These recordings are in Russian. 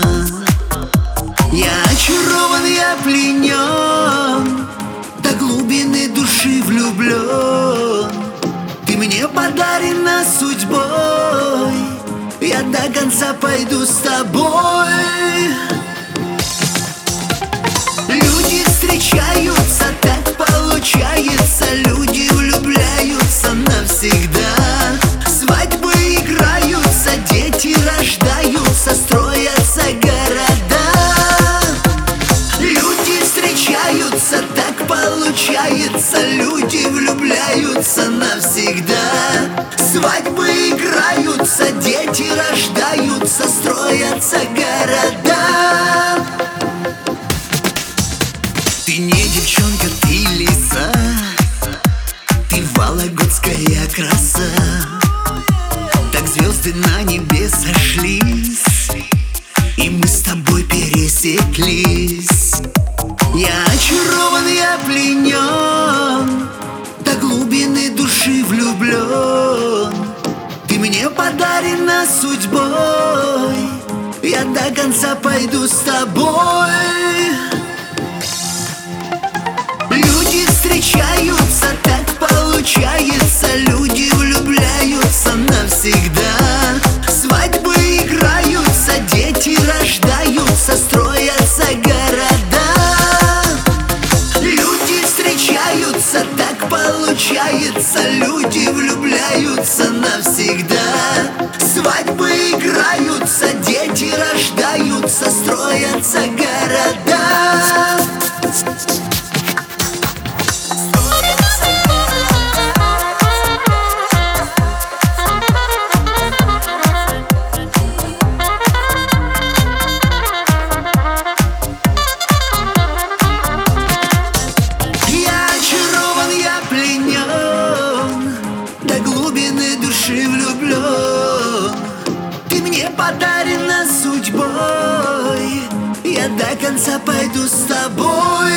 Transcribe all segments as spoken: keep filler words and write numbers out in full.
Я очарован, я пленен, до глубины души влюблен. Ты мне подарена судьбой, я до конца пойду с тобой. Люди встречаются, так получается, люди влюбляются навсегда. Свадьбы играются, дети рождаются, строятся города. Люди встречаются, так получается, люди влюбляются навсегда. Свадьбы играются, дети рождаются, строятся города. Ты не девчонка, ты лиса, ты вологодская краса. Так звезды на небе сошлись, и мы с тобой пересеклись. Я очарован, я пленен, до глубины души влюблен. Ты мне подарена судьбой, я до конца пойду с тобой. Люди встречаются, так получается, люди влюбляются навсегда. Свадьбы играются, дети рождаются, строятся города. Люди встречаются, так получается, люди влюбляются навсегда. Свадьбы играются, дети рождаются, строятся города. Влюблен. Ты мне подарена судьбой, я до конца пойду с тобой.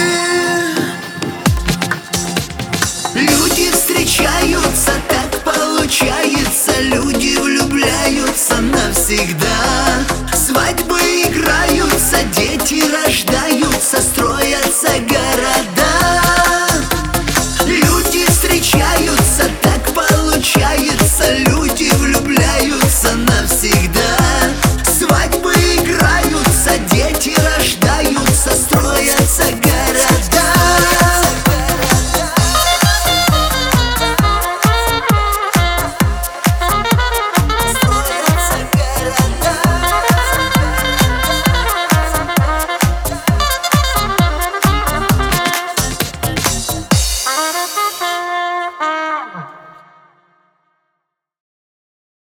Люди встречаются, так получается, люди влюбляются навсегда. Свадьбы играют.